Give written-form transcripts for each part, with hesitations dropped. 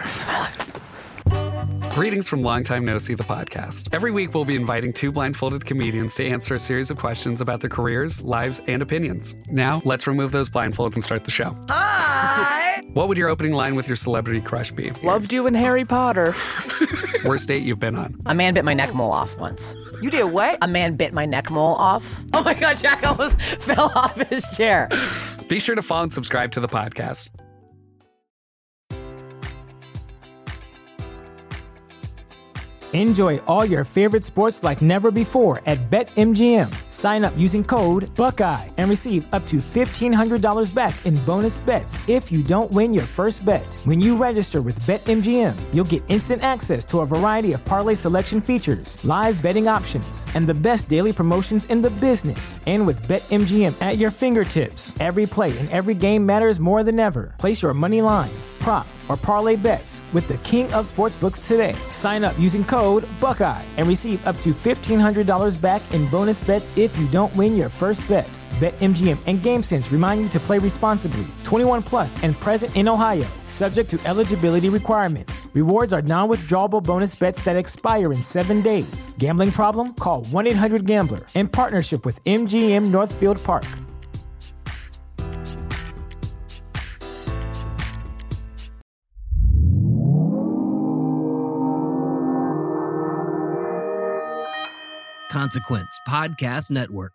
hours of my life. Greetings from Long Time No See, the podcast. Every week, we'll be inviting two blindfolded comedians to answer a series of questions about their careers, lives, and opinions. Now, let's remove those blindfolds and start the show. Hi! What would your opening line with your celebrity crush be? Loved you in Harry Potter. Worst date you've been on? A man bit my neck mole off once. You did what? A man bit my neck mole off. Oh my God, Jack almost fell off his chair. Be sure to follow and subscribe to the podcast. Enjoy all your favorite sports like never before at BetMGM. Sign up using code Buckeye and receive up to $1,500 back in bonus bets if you don't win your first bet. When you register with BetMGM, you'll get instant access to a variety of parlay selection features, live betting options, and the best daily promotions in the business. And with BetMGM at your fingertips, every play and every game matters more than ever. Place your money line, prop, or parlay bets with the king of sportsbooks today. Sign up using code Buckeye and receive up to $1,500 back in bonus bets if you don't win your first bet. BetMGM and GameSense remind you to play responsibly. 21 plus and present in Ohio, subject to eligibility requirements. Rewards are non-withdrawable bonus bets that expire in 7 days. Gambling problem? Call 1-800-GAMBLER in partnership with MGM Northfield Park. Consequence Podcast Network.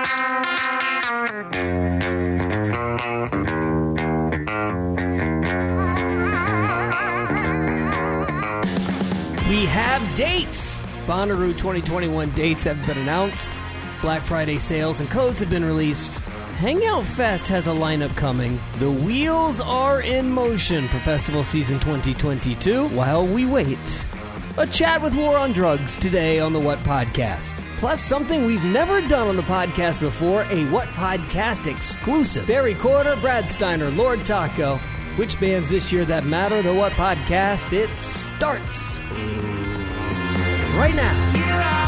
We have dates. Bonnaroo 2021 dates have been announced. Black Friday sales and codes have been released. Hangout Fest has a lineup coming. The wheels are in motion for festival season 2022. While we wait, a chat with War on Drugs today on the What Podcast. Plus, something we've never done on the podcast before, a What Podcast exclusive. Barry Corder, Brad Steiner, Lord Taco. Which bands this year that matter? The What Podcast. It starts right now.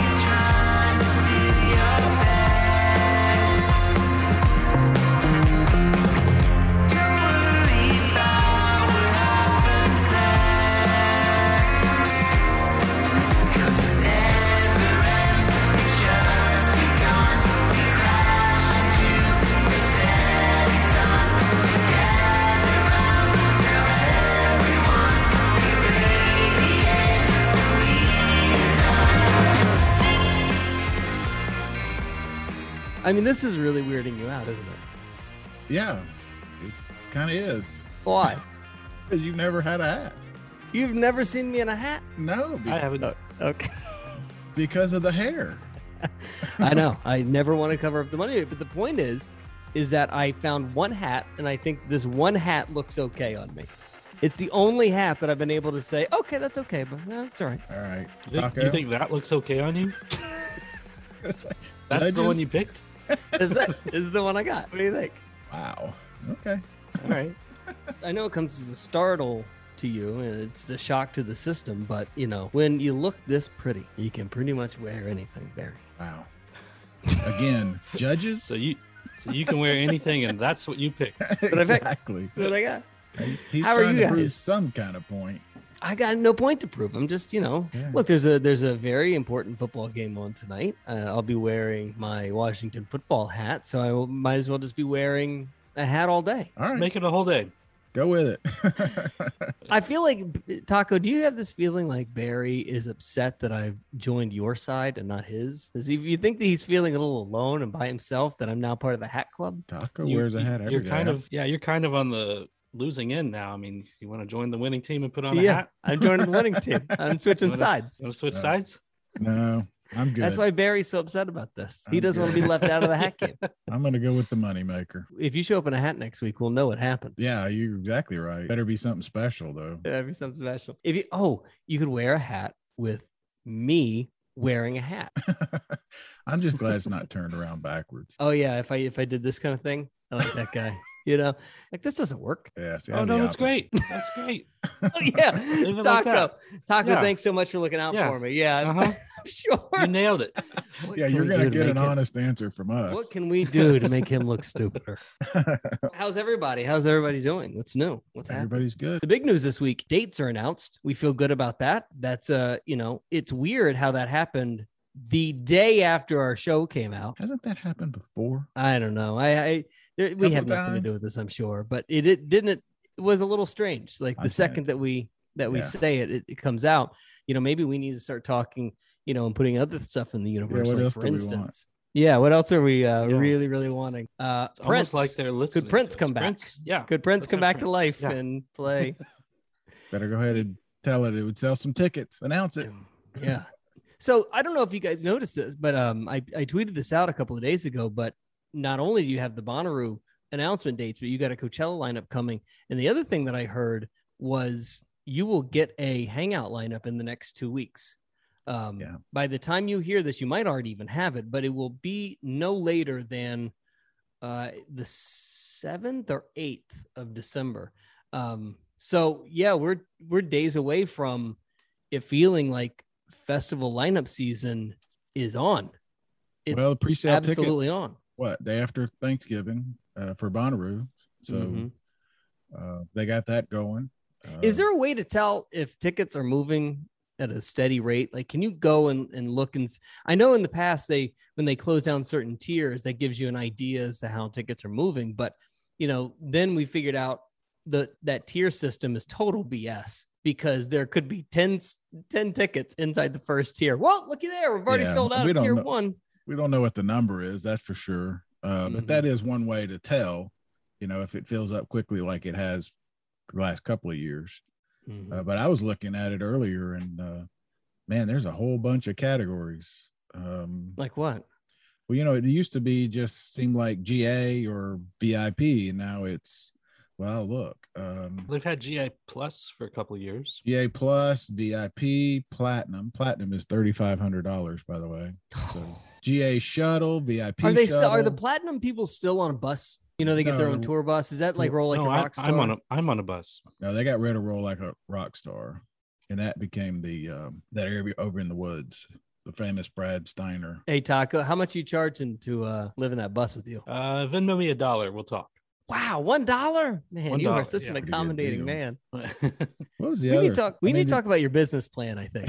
I mean, this is really weirding you out, isn't it? Yeah, it kind of is. Why? Because you've never had a hat. You've never seen me in a hat? No. I haven't. Okay. Because of the hair. I know. I never want to cover up the money. But the point is that I found one hat, and I think this one hat looks okay on me. It's the only hat that I've been able to say, okay, that's okay, but that's all right. All right. You think that looks okay on you? That's the one you picked? Is the one I got? What do you think? Wow. Okay. All right. I know it comes as a startle to you, and it's a shock to the system, but, you know, when you look this pretty, you can pretty much wear anything, Barry. Wow. Again, judges? So you can wear anything, and that's what you picked. Exactly. That's what I got. He's How are trying you to prove guys? some kind of point. I got no point to prove. I'm just, look, there's a very important football game on tonight. I'll be wearing my Washington football hat, so I might as well just be wearing a hat all day. All right. Make it a whole day. Go with it. I feel like, Taco, do you have this feeling like Barry is upset that I've joined your side and not his? Does you think that he's feeling a little alone and by himself, that I'm now part of the hat club? Taco wears a hat every You're day. you're kind of on the losing end now. I mean, you want to join the winning team and put on a hat? I'm joining the winning team. I'm switching sides. You want to switch sides? No, I'm good. That's why Barry's so upset about this. He I'm doesn't want to good. be left out of the hat game. I'm going to go with the moneymaker. If you show up in a hat next week, we'll know what happened. Yeah, you're exactly right. Better be something special, though. That'd be something special. You could wear a hat with me wearing a hat. I'm just glad it's not turned around backwards. Oh yeah, if I did this kind of thing, I like that guy. You know, like this doesn't work. Yeah. See, Oh I'm no, the that's opposite. great. That's great. Oh, yeah, Leave it like Taco. that. Taco, Yeah. thanks so much for looking out Yeah. for me. Yeah, Uh-huh. I'm sure. You nailed it. What Yeah, can you're we gonna do to get make an him- honest answer from us. What can we do to make him look stupider? How's everybody? How's everybody doing? What's new? What's happening? Everybody's good. The big news this week, dates are announced. We feel good about that. That's it's weird how that happened the day after our show came out. Hasn't that happened before? I don't know. We Couple have nothing to do times. with this, I'm sure, but it didn't. It was a little strange. Like the I second that we Yeah. say it comes out. Maybe we need to start talking. And putting other stuff in the universe. what like else for do we want? instance, yeah. What else are we really, really wanting? It's Prince. almost like they're listening. Could Prince to us. come back? Prince, yeah. Could Prince Let's come have back to Prince. life Yeah. and play? Better go ahead and tell it would sell some tickets. Announce it. Yeah. So I don't know if you guys noticed this, but I tweeted this out a couple of days ago. But not only do you have the Bonnaroo announcement dates, but you got a Coachella lineup coming. And the other thing that I heard was you will get a hangout lineup in the next 2 weeks. By the time you hear this, you might already even have it, but it will be no later than the 7th or 8th of December. So yeah, we're days away from it feeling like festival lineup season is on. It's Well, pre-sale absolutely tickets, on. what, day after Thanksgiving for Bonnaroo. So Mhm. they got that going. Is there a way to tell if tickets are moving at a steady rate? Like, can you go and look I know in the past when they close down certain tiers, that gives you an idea as to how tickets are moving. But, then we figured out that tier system is total BS because there could be 10 tickets inside the first tier. Well, looky there. We've already Yeah, sold out we of don't tier know. 1. We don't know what the number is, that's for sure. But that is one way to tell, if it fills up quickly like it has the last couple of years. Mhm. But I was looking at it earlier and man, there's a whole bunch of categories. Like what? Well, it used to be just seemed like GA or VIP, and now it's, well, look, They've had GI Plus for a couple of years. GA Plus, VIP, Platinum. Platinum is $3,500, by the way. So GA Shuttle, VIP. Are they shuttle. still? Are the platinum people still on a bus? They get their own No. tour bus. Is that like roll like No, a rock star? I'm on a bus. No, they got rid of Roll Like a Rock Star, and that became the that area over in the woods, the famous Brad Steiner. Hey Taco, how much you charging to live in that bus with you? Venmo me $1. We'll talk. Wow, $1. Man, you are $1, such an yeah. accommodating Pretty man. What was the We other? need to talk. We need to talk about your business plan. I think.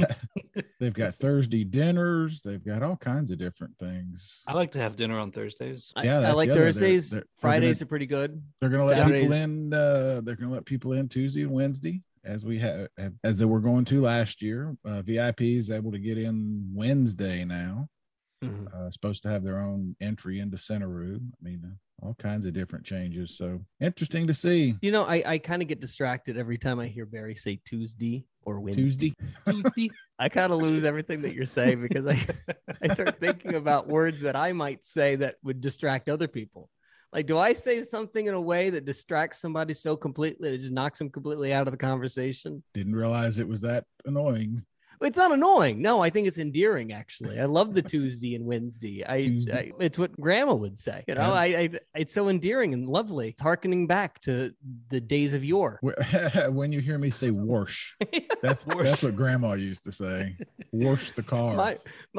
They've got Thursday dinners. They've got all kinds of different things. I like to have dinner on Thursdays. Yeah, I that's like the other. Thursdays. They're Fridays are pretty good. They're going to let people Saturdays. in. They're going to let people in Tuesday and Wednesday, as we have, as they were going to last year. VIP is able to get in Wednesday now. Mhm. Supposed to have their own entry into Centeroo. I mean, all kinds of different changes. So interesting to see. I kind of get distracted every time I hear Barry say Tuesday or Wednesday. Tuesday. Tuesday. I kind of lose everything that you're saying because I start thinking about words that I might say that would distract other people. Like, do I say something in a way that distracts somebody so completely that it just knocks them completely out of the conversation? Didn't realize it was that annoying. It's not annoying. No, I think it's endearing. Actually, I love the Tuesday and Wednesday. Tuesday. It's what Grandma would say. It's so endearing and lovely. It's harkening back to the days of yore. When you hear me say "wash," that's what Grandma used to say. Wash the car.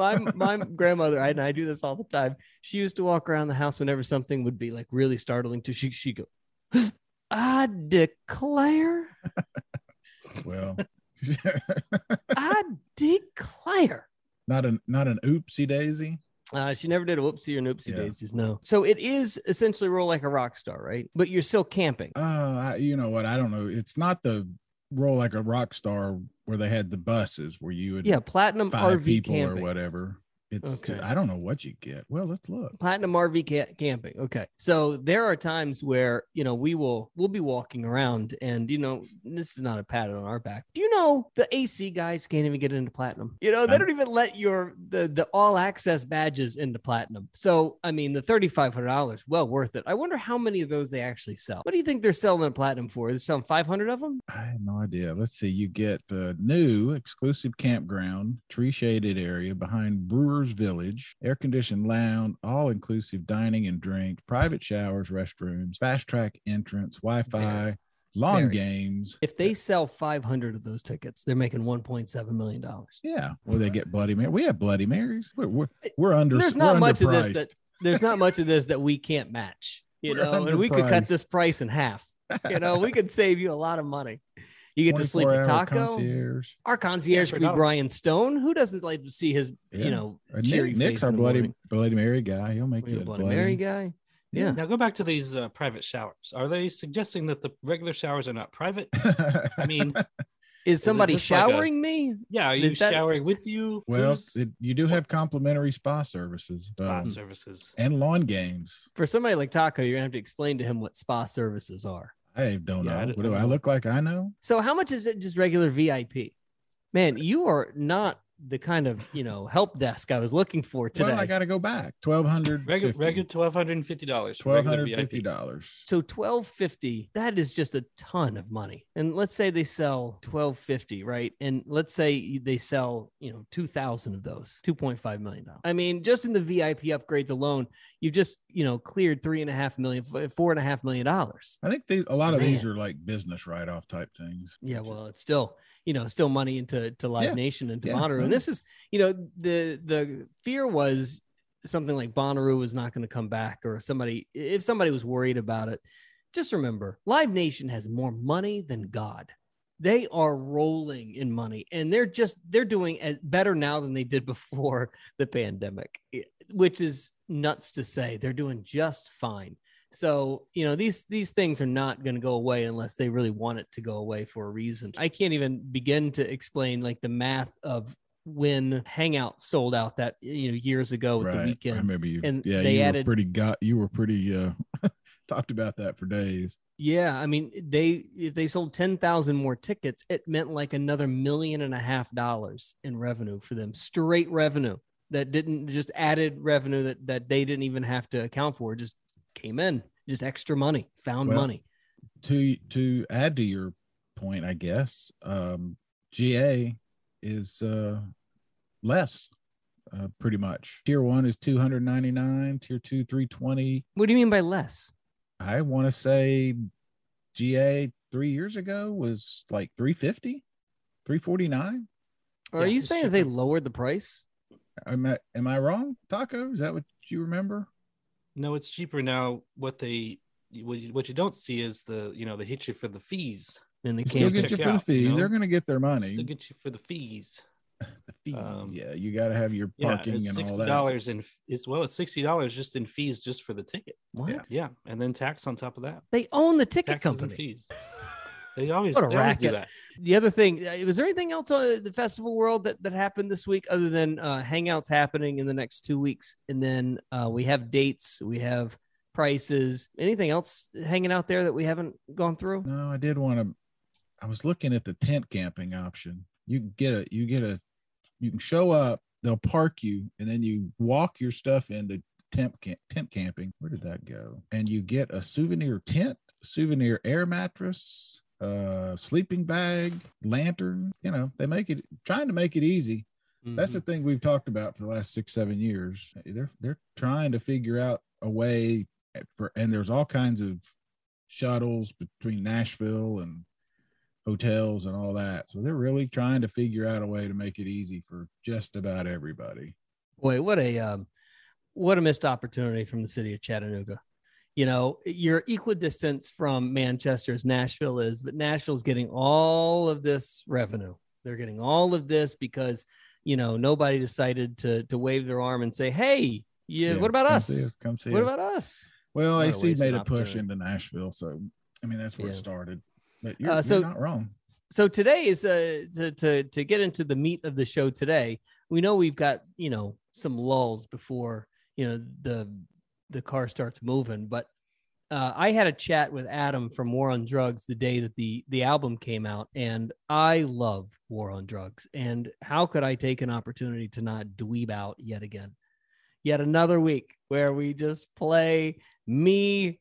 My grandmother, and I do this all the time. She used to walk around the house whenever something would be like really startling to she go, I declare. Well, I declare. not an oopsie daisy. She never did a whoopsie or an oopsie Yeah. daisies. No. So it is essentially roll like a rock star, right? But you're still camping. You know what? I don't know. It's not the Roll Like a Rock Star where they had the buses where you would Platinum 5 RV people camping. or whatever. It's Okay. I don't know what you get. Well, let's look. Platinum RV camping. Okay. So there are times where, we'll be walking around and, this is not a pat on our back. Do you know the AC guys can't even get into platinum? They don't even let the all access badges into platinum. So, I mean, the $3,500, well worth it. I wonder how many of those they actually sell. What do you think they're selling at platinum for? They're selling 500 of them? I have no idea. Let's see. You get the new exclusive campground, tree shaded area behind Brewers Campers Village, air-conditioned lounge, all-inclusive dining and drink, private showers, restrooms, fast-track entrance, Wi-Fi, lawn games. If they sell 500 of those tickets, they're making $1.7 million. Yeah. Well, they get Bloody Mary. We have Bloody Marys. We're under. There's not much of this underpriced. there's not much of this that we can't match, you We're know, and we could cut underpriced. this price in half. You know, we could save you a lot of money. You get to sleep at 24-hour Taco. concierge. Our concierge for could be $1. Brian Stone. Who doesn't like to see his, Yeah. you know, Nick- cheery Nick's face our in the morning? Bloody Mary guy. He'll make We you have a a Bloody Mary guy. Yeah. Now go back to these private showers. Are they suggesting that the regular showers are not private? I mean, Is somebody just like a- showering me? yeah, are you Is that- showering with you? Well, Who's- you do have complimentary spa services spa services. and lawn games. For somebody like Taco, you're gonna have to explain to him what spa services are. I don't Yeah, I know. don't What do I know. look like? I know. So how much is it just regular VIP? Man, you are not the kind of, you know, help desk I was looking for today. Well, I got to go back. $1,250. Regular $1,250. for regular VIP. $1,250. So $1,250, that is just a ton of money. And let's say they sell $1,250, right? And let's say they sell, you know, 2,000 of those, $2.5 million. I mean, just in the VIP upgrades alone, you've just, you know, cleared $4.5 million. I think a lot of these Man. are like business write-off type things. Yeah, well, it's still, you know, still money into Live Yeah. Nation and to Yeah, Bonnaroo. right. And this is, you know, the fear was something like Bonnaroo was not going to come back, or if somebody was worried about it. Just remember, Live Nation has more money than God. They are rolling in money, and they're doing as better now than they did before the pandemic, which is nuts to say. They're doing just fine. So, you know, these things are not going to go away unless they really want it to go away for a reason. I can't even begin to explain like the math of when Hangout sold out that, you know, years ago with the I weekend. remember you. And Yeah, they you added- were pretty talked about that for days. Yeah, I mean, if they sold 10,000 more tickets, it meant like another $1.5 million in revenue for them, straight revenue that didn't just added revenue that they didn't even have to account for. It just came in, just extra money, found Well, money. To add to your point, I guess GA is less, pretty much. Tier 1 is $299, tier 2 $320. What do you mean by less? I want to say GA 3 years ago was like $350, $349. Are Yeah, you it's saying that they cheaper. lowered the price? Am I wrong, Taco? Is that what you remember? No, it's cheaper now. What you don't see is they hit you for the fees. And they Still can't. get you check for the out, you fees. know? They're going to get their money. Still get you for the fees. The fees. um, Yeah, you got to have your Yeah, parking it's and all that. $60 in as well as $60 just in fees just for the ticket. What? Yeah. Yeah, and then tax on top of that. They own the ticket Taxes and company. fees. They always What a do racket. that. The other thing, was there anything else on the festival world that happened this week other than Hangouts happening in the next 2 weeks? And then we have dates, we have prices. Anything else hanging out there that we haven't gone through? No, I did want to. I was looking at the tent camping option. You can show up, they'll park you, and then you walk your stuff into tent camping. Where did that go? And you get a souvenir tent, souvenir air mattress, sleeping bag, lantern. You know, they trying to make it easy. That's the thing we've talked about for the last 6-7 years. They're trying to figure out a way and there's all kinds of shuttles between Nashville and hotels and all that. So they're really trying to figure out a way to make it easy for just about everybody. Boy, what a missed opportunity from the city of Chattanooga. You know, you're equidistant from Manchester as Nashville is, but Nashville's getting all of this revenue. They're getting all of this because, you know, nobody decided to wave their arm and say, hey, what about come us? see us, come see What us. about us? Well, What a AC wasted made a push opportunity. into Nashville. So, I mean, that's where it Yeah. started. But you're So- not wrong. So today is to get into the meat of the show today. We know we've got, you know, some lulls before, you know, the car starts moving, but I had a chat with Adam from War on Drugs the day that the album came out, and I love War on Drugs. And how could I take an opportunity to not dweeb out yet again? Yet another week where we just play me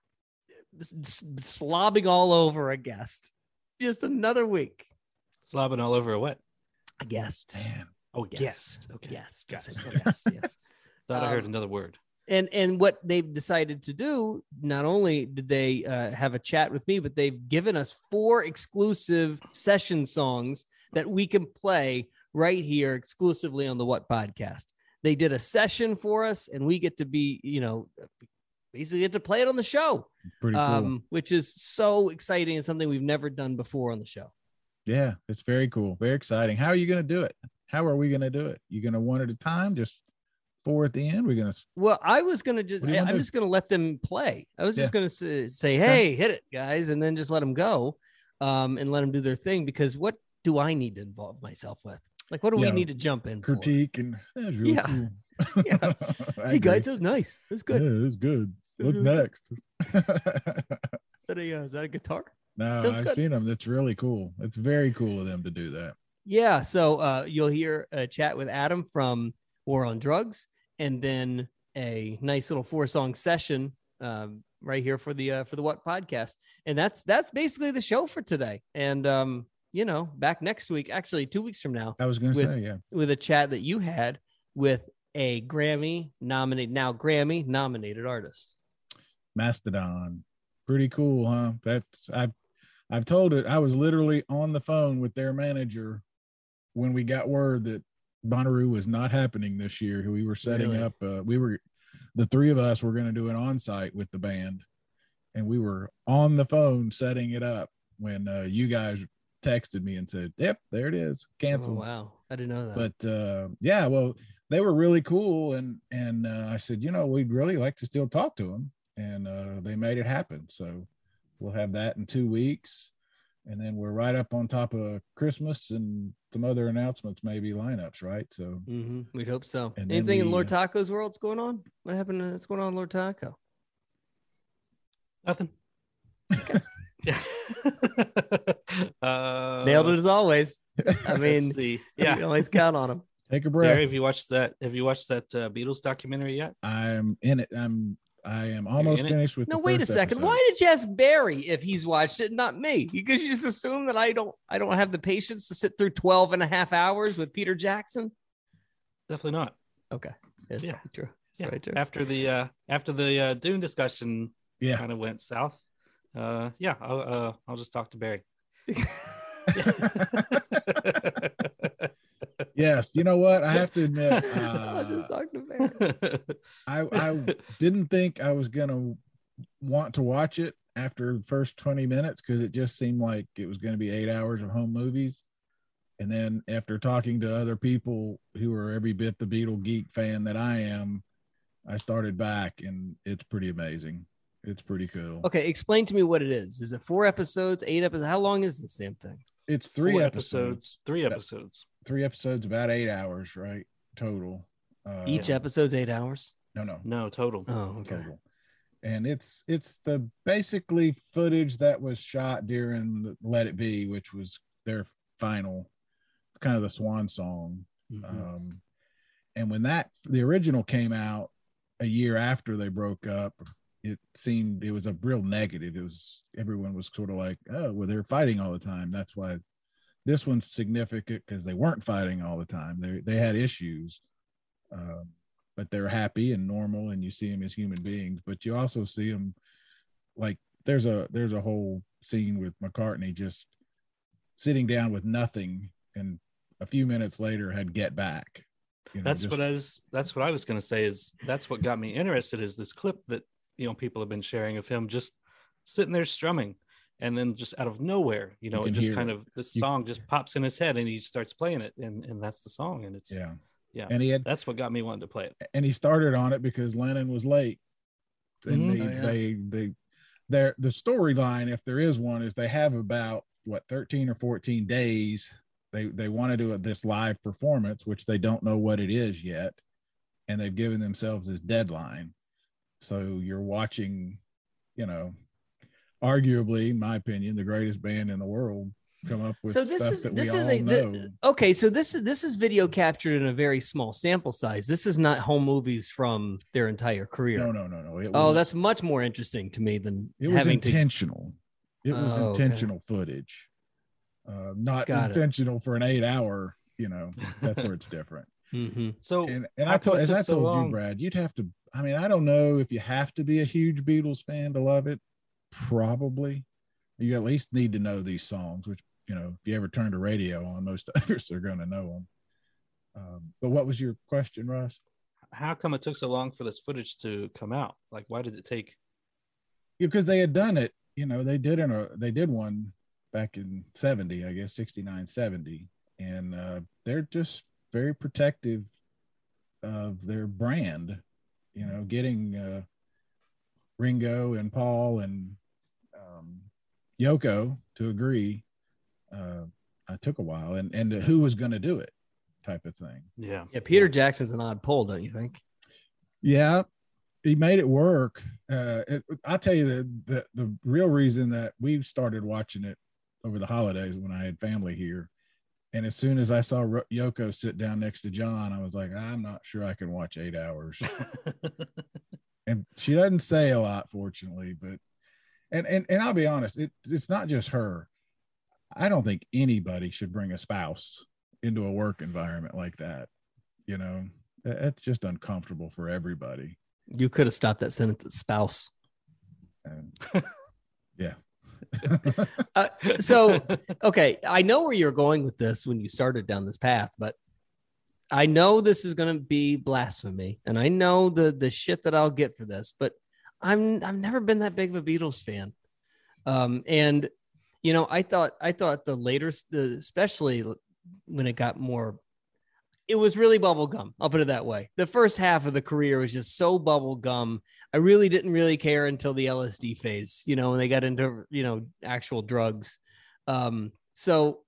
slobbing all over a guest. Just another week. Slobbing all over a what? A guest. Man, Oh, Yes. guest. Okay. Yes. Guest. Yes. Yes. Thought I heard another word. And what they've decided to do, not only did they have a chat with me, but they've given us 4 exclusive session songs that we can play right here exclusively on the What Podcast. They did a session for us, and we get to be, basically get to play it on the show, Pretty cool. which is so exciting and something we've never done before on the show. Yeah, it's very cool. Very exciting. How are you going to do it? How are we going to do it? You going to one at a time? Just 4 at the end? We're going to. Well, I was going to just, What do you wanna I'm do? just going to let them play. I was just Yeah. going to say, hey, hit it, guys, and then just let them go and let them do their thing, because what do I need to involve myself with? Like, what do we Yeah, need to jump in for? critique and that's really Yeah. cool. Yeah. I Hey, guys, agree. that was nice. It was good. Yeah, it's good. What's Mhm. next? Is that a guitar? No, Sounds I've good. seen them. That's really cool. It's very cool of them to do that. Yeah. So you'll hear a chat with Adam from War on Drugs, and then a nice little 4-song session right here for the What Podcast. And that's basically the show for today. And back next week, actually 2 weeks from now, I was going to With- say, yeah. with a chat that you had with a Grammy nominated artist. Mastodon. Pretty cool, huh? I've told it. I was literally on the phone with their manager when we got word that Bonnaroo was not happening this year. We were setting Really? up. The 3 of us were going to do an on-site with the band, and we were on the phone setting it up when you guys texted me and said, "Yep, there it is, Oh, canceled." wow. I didn't know that. But yeah, well, they were really cool, and I said, we'd really like to still talk to them, and they made it happen. So we'll have that in 2 weeks, and then we're right up on top of Christmas and some other announcements, maybe lineups, right? So We'd hope so. And then Anything in we, Lord Taco's world's going on? What happened? What's going on in Lord Taco? Nothing. Nailed it as always. I mean, Let's see. you Yeah. can always count on him. take a breath. Barry, have you watched that Beatles documentary yet? I'm in it. I am almost in it? finished with. No, the wait a first second. episode. Why did you ask Barry if he's watched it, not me? Because you just assume that I don't have the patience to sit through 12 and a half hours with Peter Jackson. Definitely not. Okay. It's Yeah. probably true. It's Yeah. probably true. After the Dune discussion Yeah. kind of went south. I'll just talk to Barry. Yes. You know what? I have to admit. I'll just talk to Barry. I didn't think I was gonna want to watch it after the first 20 minutes because it just seemed like it was going to be 8 hours of home movies. And then after talking to other people who are every bit the Beatle geek fan that I am, I started back, and it's pretty amazing. It's pretty cool. Okay, explain to me what it is. Is it 4 episodes, 8 episodes? How long is this damn thing? It's 3 4 episodes. 3 episodes. 3 episodes, about 8 hours, right? Total. Each episode's 8 hours? No. No, total. Oh, okay. Total. And it's the basically footage that was shot during the Let It Be, which was their final, kind of the swan song. Mhm. And when the original came out a year after they broke up, it seemed it was a real negative. Everyone was sort of like, oh, well, they're fighting all the time. That's why this one's significant, because they weren't fighting all the time. They had issues, but they're happy and normal, and you see them as human beings. But you also see them, like there's a whole scene with McCartney just sitting down with nothing, and a few minutes later had Get Back. That's what I was going to say. Is that's what got me interested, is this clip that people have been sharing of him just sitting there strumming, and then just out of nowhere, it can just hear kind it. of this song just pops in his head, and he starts playing it, and that's the song, and it's yeah. And that's what got me wanting to play it. And he started on it because Lennon was late, and Mhm. the storyline, if there is one, is they have about 13 or 14 days. They want to do this live performance, which they don't know what it is yet, and they've given themselves this deadline. So you're watching, arguably, in my opinion, the greatest band in the world come up with So this stuff is that this we is all a know. okay. So this is video captured in a very small sample size. This is not home movies from their entire career. No. It Oh, was, that's much more interesting to me than it was having intentional. It was Oh, okay. intentional footage, not Got it. intentional for an 8 hour, that's where it's different. Mm-hmm. So And how come it as I took so told long? you, Brad, you'd have to. I mean, I don't know if you have to be a huge Beatles fan to love it. Probably, you at least need to know these songs. Which if you ever turn the radio on, most others are going to know them. But what was your question, Russ? How come it took so long for this footage to come out? Like, why did it take? Because they had done it. They did one back in 70, I guess 69, 70, and they're just very protective of their brand. Getting Ringo and Paul and Yoko to agree. I took a while, and who was going to do it, type of thing. Yeah. Yeah, Peter Jackson's an odd pull, don't you think? Yeah, he made it work. I'll tell you the real reason that we started watching it over the holidays when I had family here, and as soon as I saw Yoko sit down next to John, I was like, I'm not sure I can watch 8 hours. And she doesn't say a lot, fortunately, but and I'll be honest, it's not just her. I don't think anybody should bring a spouse into a work environment like that. It's just uncomfortable for everybody. You could have stopped that sentence at spouse. And, yeah. So, okay, I know where you're going with this when you started down this path, but I know this is going to be blasphemy, and I know the shit that I'll get for this, but I've never been that big of a Beatles fan. And I thought the later, especially when it got more, it was really bubblegum. I'll put it that way. The first half of the career was just so bubblegum. I really didn't really care until the LSD phase, when they got into, actual drugs. So,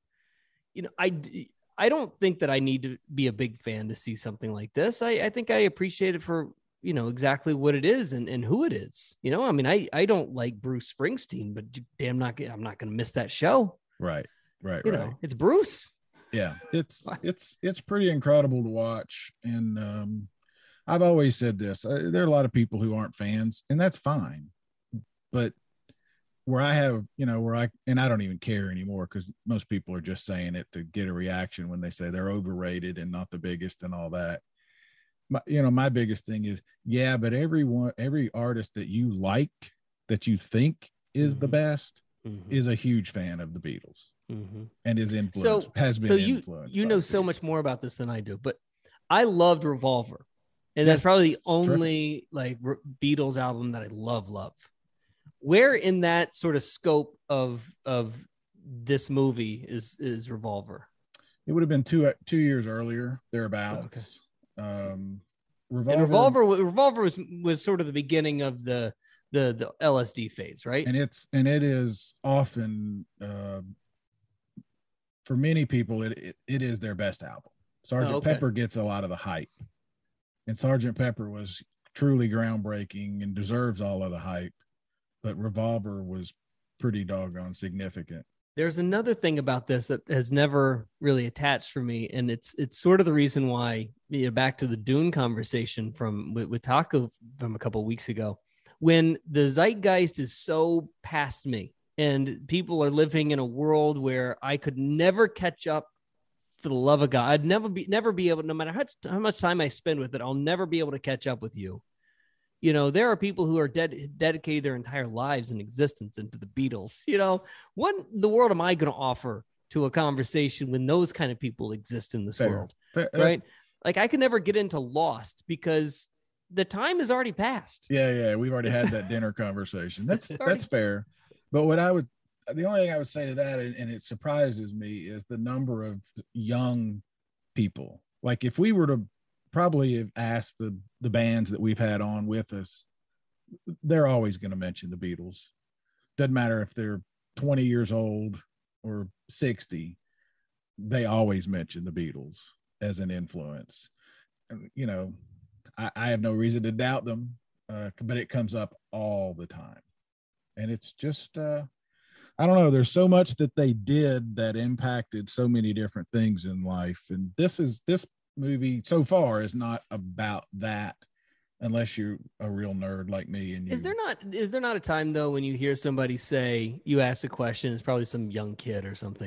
I don't think that I need to be a big fan to see something like this. I think I appreciate it for, exactly what it is and who it is. I mean, I don't like Bruce Springsteen, but damn, I'm not going to miss that show. Right. It's Bruce. Yeah, it's pretty incredible to watch. And I've always said this, there are a lot of people who aren't fans, and that's fine. But where I have, and I don't even care anymore, because most people are just saying it to get a reaction when they say they're overrated and not the biggest and all that. My biggest thing is, yeah, but every artist that you like, that you think is the best, is a huge fan of the Beatles. And is influenced, has been influenced. You know so much more about this than I do, but I loved Revolver, and that's probably the only Beatles album that I love. Where in that sort of scope of this movie is Revolver? It would have been 2 years earlier, thereabouts. Okay. Revolver was sort of the beginning of the LSD phase, right? And it is often. For many people, it is their best album. Sgt. Pepper gets a lot of the hype, and Sgt. Pepper was truly groundbreaking and deserves all of the hype, but Revolver was pretty doggone significant. There's another thing about this that has never really attached for me, and it's sort of the reason why, back to the Dune conversation with Taco from a couple of weeks ago, when the zeitgeist is so past me, and people are living in a world where I could never catch up for the love of God. I'd never be able, no matter how much time I spend with it, I'll never be able to catch up with you. There are people who are dedicated their entire lives and existence into the Beatles. What in the world am I going to offer to a conversation when those kind of people exist in this world? Right? Like, I could never get into Lost because the time has already passed. Yeah. We've already had that dinner conversation. That's fair. But the only thing I would say to that, and it surprises me, is the number of young people. Like, if we were to probably have asked the bands that we've had on with us, they're always going to mention the Beatles. Doesn't matter if they're 20 years old or 60, they always mention the Beatles as an influence. I have no reason to doubt them, but it comes up all the time. And it's just, I don't know, there's so much that they did that impacted so many different things in life. And this movie so far is not about that, unless you're a real nerd like me. And is there not a time though when you hear somebody say, you ask a question, it's probably some young kid or something,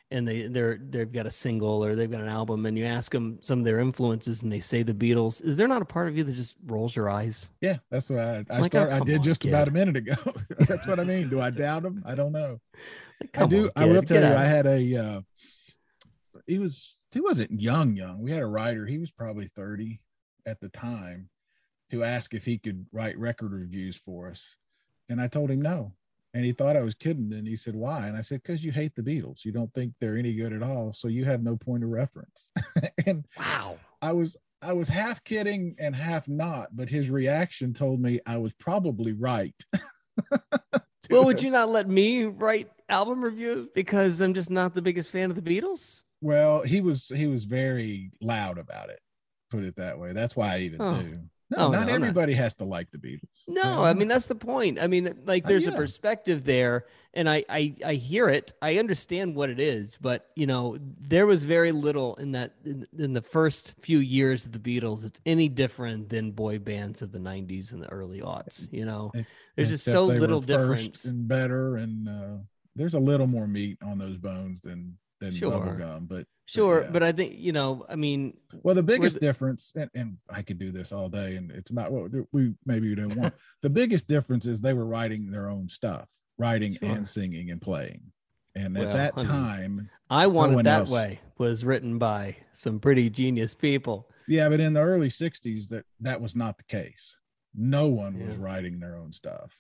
and they've got a single or they've got an album, and you ask them some of their influences, and they say the Beatles, is there not a part of you that just rolls your eyes? Yeah, that's what I Like, oh, I come did on, just kid. about a minute ago. That's what I mean. Do I doubt them? I don't know. Like, come on, I will kid, tell get you, out I of had a he wasn't young. We had a writer, he was probably 30 at the time, who asked if he could write record reviews for us. And I told him no. And he thought I was kidding. And he said, why? And I said, because you hate the Beatles. You don't think they're any good at all. So you have no point of reference. And Wow. I was half kidding and half not, but his reaction told me I was probably right. Well, would you not let me write album reviews because I'm just not the biggest fan of the Beatles? Well, he was very loud about it. Put it that way. That's why I even Oh. do. Oh, No, no, not I'm everybody has to like the Beatles. No, I mean, that's the point. I mean, like, there's a yeah. perspective there, and I hear it. I understand what it is, but there was very little in that in the first few years of the Beatles that's any different than boy bands of the 90s and the early aughts. There's just Except so they little were difference. first and better, and there's a little more meat on those bones than Sure. bubblegum. But Sure, yeah. but I think I mean, Well, the biggest the- difference, and I could do this all day, and it's not what we don't want. The biggest difference is they were writing their own stuff, writing Sure. and singing and playing. And Well, at that I mean, time, I Want It one That else. Way was written by some pretty genius people. yeah, but in the early 60s, that was not the case. No one was Yeah. writing their own stuff.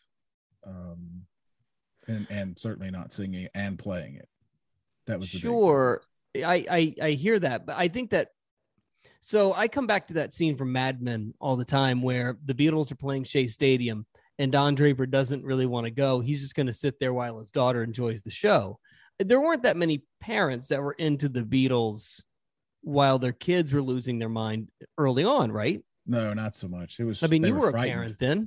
And certainly not singing and playing it. That was the big Sure. I hear that, but I think that, so I come back to that scene from Mad Men all the time where the Beatles are playing Shea Stadium and Don Draper doesn't really want to go. He's just going to sit there while his daughter enjoys the show. There weren't that many parents that were into the Beatles while their kids were losing their mind early on, right? No, not so much. It was. I mean, they you were a frightened. parent then.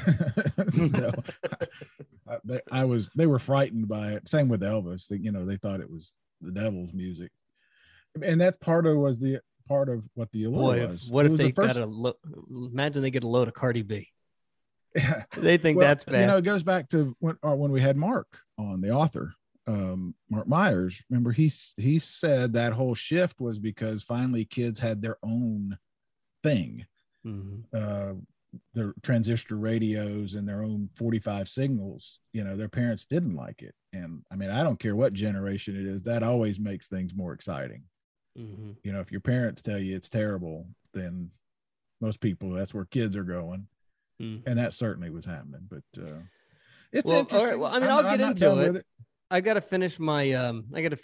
No, they were frightened by it. Same with Elvis. They thought it was the devil's music, and that's part of what the allure Boy, was. what It if was they the first, got imagine they get a load of Cardi B. Yeah. They think Well, that's bad. it goes back to when we had Mark on, the author, Mark Myers. Remember, he said that whole shift was because finally kids had their own thing. Mhm. Their transistor radios and their own 45 signals. Their parents didn't like it. And I mean, I don't care what generation it is, that always makes things more exciting. Mhm. If your parents tell you it's terrible, then most people, that's where kids are going. Mm. And that certainly was happening. But it's Well, all interesting. right, well, I mean, I'm I'll not get into done it. with it. I got to finish my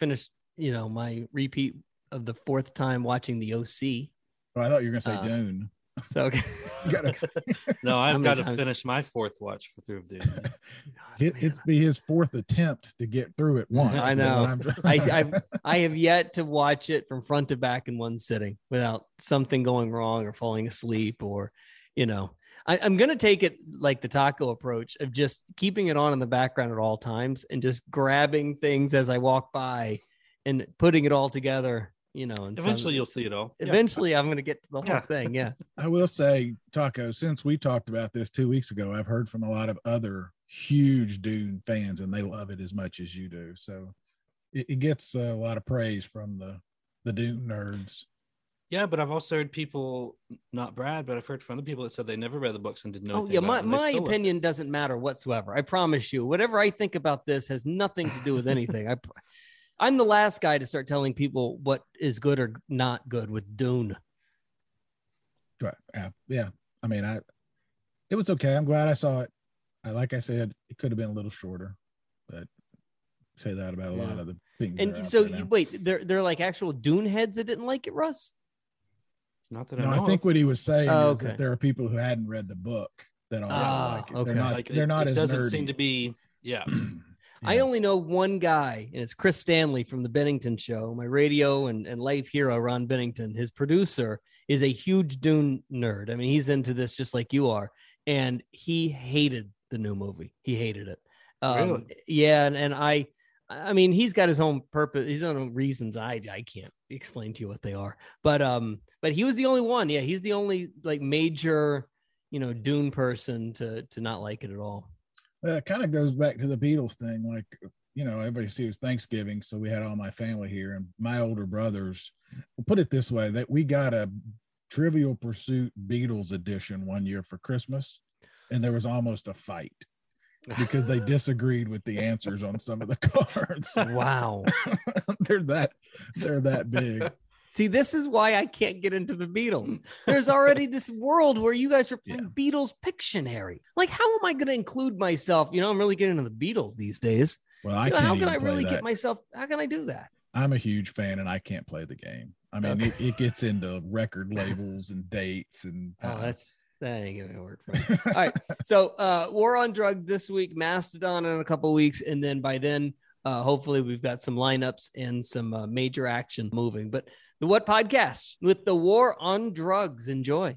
my repeat of the fourth time watching the OC. Oh, I thought you were going to say Uh, Dune. So You gotta, No, How I've many got to times- finish my fourth watch through of Dune. it's be his fourth attempt to get through it once. I is know. what I'm- I have yet to watch it from front to back in one sitting without something going wrong or falling asleep or, I'm going to take it like the taco approach of just keeping it on in the background at all times and just grabbing things as I walk by and putting it all together, and Eventually, you'll see it all. Yeah. eventually I'm going to get to the whole Yeah. thing. Yeah. I will say, Taco, since we talked about this 2 weeks ago, I've heard from a lot of other huge Dune fans, and they love it as much as you do. So it gets a lot of praise from the Dune nerds. Yeah, but I've also heard people, not Brad, but I've heard from other people that said they never read the books and didn't know. Oh anything yeah, about it, and they my still loved it. opinion doesn't matter whatsoever. I promise you. Whatever I think about this has nothing to do with anything. I'm the last guy to start telling people what is good or not good with Dune. Right. Yeah. I mean, it was okay. I'm glad I saw it. Like I said, it could have been a little shorter, but say that about a lot of the things. that are And out so there now. wait, they're like actual Dune heads that didn't like it, Russ? Not that No, I know I think of. what he was saying Oh, is okay. that there are people who hadn't read the book that also like it. okay. They're not. Like, they're not it as doesn't nerdy. seem to be. Yeah. I only know one guy, and it's Chris Stanley from the Bennington Show, my radio and life hero, Ron Bennington. His producer is a huge Dune nerd. I mean, he's into this just like you are, and he hated the new movie. He hated it. Really? Yeah, and I mean, he's got his own purpose, his own reasons. I can't explain to you what they are, but he was the only one. Yeah, he's the only like major, Dune person to not like it at all. It kind of goes back to the Beatles thing. Like, everybody sees Thanksgiving, so we had all my family here, and my older brothers. We'll put it this way: that we got a Trivial Pursuit Beatles edition one year for Christmas, and there was almost a fight because they disagreed with the answers on some of the cards. Wow. they're that big. See, this is why I can't get into the Beatles. There's already this world where you guys are playing Beatles Pictionary. Like, how am I going to include myself? I'm really getting into the Beatles these days. Well, I can't. How can I even really play get that. myself? How can I do that? I'm a huge fan, and I can't play the game. I mean, it gets into record labels and dates, and that ain't gonna work for me. All right, so War on Drug this week, Mastodon in a couple weeks, and then by then, hopefully, we've got some lineups and some major action moving. But the What Podcast with the War on Drugs. Enjoy.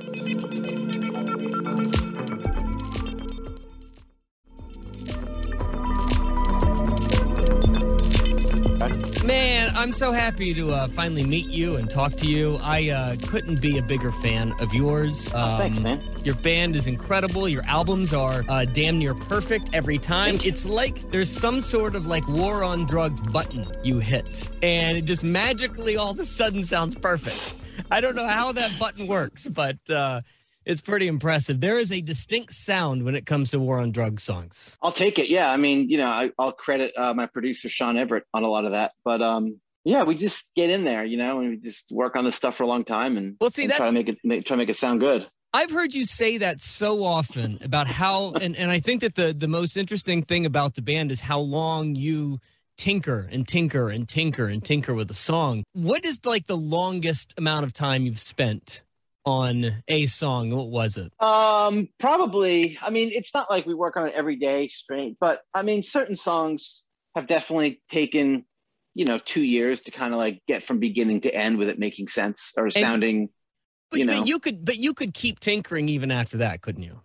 Man, I'm so happy to finally meet you and talk to you. I couldn't be a bigger fan of yours. Thanks, man. Your band is incredible. Your albums are damn near perfect every time. It's like there's some sort of like War on Drugs button you hit, and it just magically all of a sudden sounds perfect. I don't know how that button works, but it's pretty impressive. There is a distinct sound when it comes to War on Drugs songs. I'll take it. Yeah, I mean, I'll credit my producer Sean Everett on a lot of that. But yeah, we just get in there, and we just work on this stuff for a long time, and try to make it sound good. I've heard you say that so often about how, and I think that the most interesting thing about the band is how long you tinker and tinker and tinker and tinker with a song. What is like the longest amount of time you've spent on a song? What was it? Probably, I mean, it's not like we work on it every day straight, but I mean, certain songs have definitely taken, 2 years to kind of like get from beginning to end with it making sense or sounding, But you could keep tinkering even after that, couldn't you?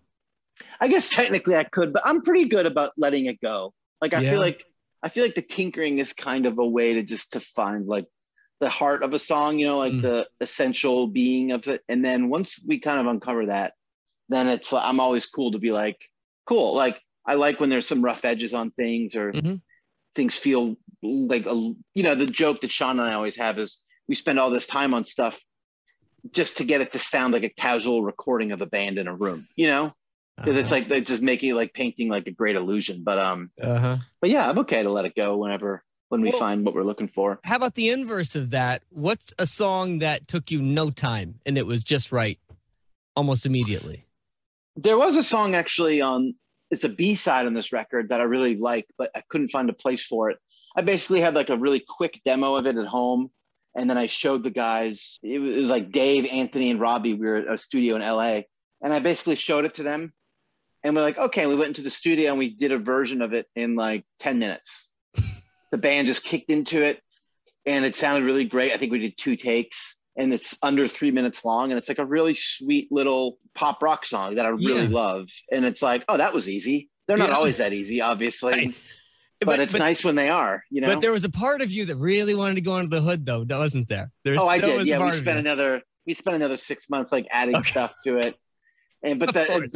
I guess technically I could, but I'm pretty good about letting it go. Like, I feel like the tinkering is kind of a way to find like the heart of a song, the essential being of it. And then once we kind of uncover that, then it's, I'm always cool to be like, cool. Like, I like when there's some rough edges on things or things feel like, the joke that Sean and I always have is we spend all this time on stuff just to get it to sound like a casual recording of a band in a room, because it's like, they're just making it like painting like a great illusion. But yeah, I'm okay to let it go when we find what we're looking for. How about the inverse of that? What's a song that took you no time and it was just right almost immediately? There was a song actually it's a B-side on this record that I really like, but I couldn't find a place for it. I basically had like a really quick demo of it at home. And then I showed the guys, it was like Dave, Anthony, and Robbie. We were at a studio in LA. And I basically showed it to them. And we're like, okay, we went into the studio and we did a version of it in like 10 minutes. The band just kicked into it and it sounded really great. I think we did 2 takes and it's under 3 minutes long. And it's like a really sweet little pop rock song that I really love. And it's like, oh, that was easy. They're not always that easy, obviously. Right. But it's nice when they are, But there was a part of you that really wanted to go under the hood, though, wasn't there? I did. Yeah, we spent another 6 months like adding stuff to it. But